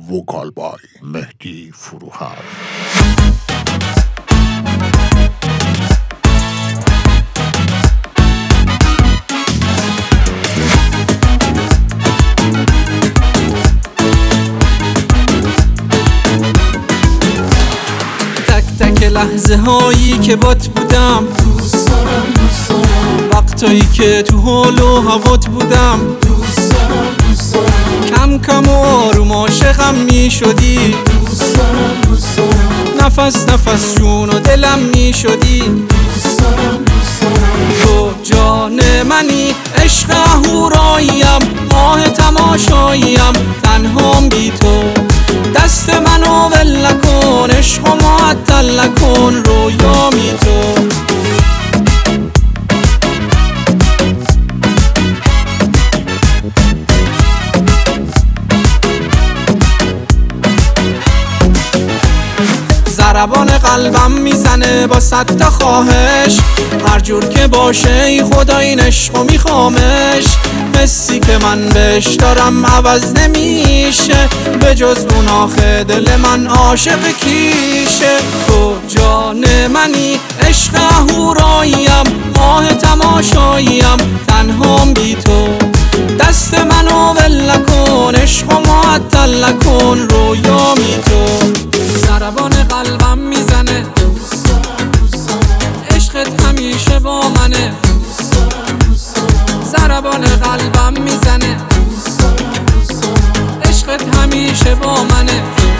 وکال بای مهدی فروهر. تک تک لحظه هایی که بات بودم دوست دارم دوست دارم، وقتایی که تو حال و هوات بودم دوست دارم دوست دارم، کم کم و آروم عاشقم می شدی، دوست دارم دوست دارم، نفس نفس جون و دلم می شدی. دوست دارم دوست دارم، تو جان منی، عشق اهوراییم، ماه تماشاییم، تنهام بی تو. دست منو ول نکن، عشق و معطل نکن، رویامی تو. ضربان قلبم میزنه با 100 تا خواهش، هر جور که باشه ای خدا این عشقو میخوامش. حسی که من بهش دارم عوض نمیشه، به جز اون آخه دل من عاشق کیشه. تو جان منی، عشق اهوراییم، ماه تماشاییم، تنهام بی تو. دست منو ول نکن، عشق و معطل نکن، رویامی تو. ضربان قلبم میزنه، دوست دارم دوست دارم، عشقت همیشه با منه. دوست دارم دوست دارم، ضربان قلبم میزنه، دوست دارم دوست دارم، عشقت همیشه با منه.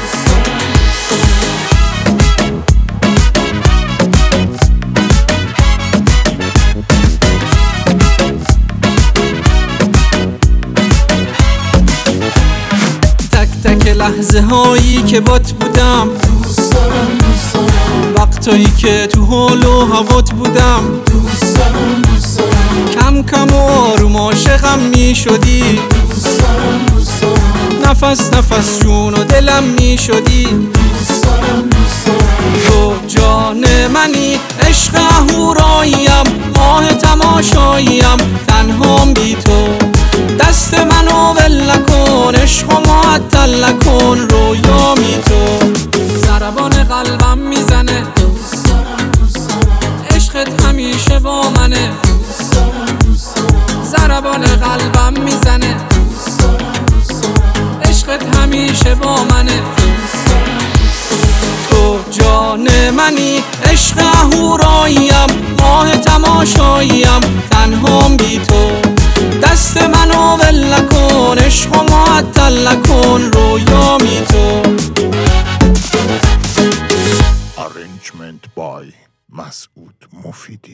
تک تک لحظه هایی که بات بودم دوست دارم دوست دارم، وقتایی که تو حال و هوات بودم دوست دارم دوست دارم، کم کم و آروم عاشقم می شدی، دوست دارم دوست دارم، نفس نفس جون و دلم می شدی. دوست دارم دوست دارم، تو جان منی، عشق اهوراییم، ماه تماشاییم، تنهام بی تو. دست منو ول نکن، عشق و معطل نکن، رویامی تو. ضربان قلبم میزنه، دوست دارم دوست دارم، عشقت همیشه با منه. دوست دارم دوست دارم، ضربان قلبم میزنه، دوست دارم دوست دارم، عشقت همیشه با منه. تو جان منی، عشق اهوراییم، ماه تماشاییم، تنهام بی تو. دست منو ول نکن، عشق و معطل نکن، رویامی تو. Arrangement by مسعود مفیدی.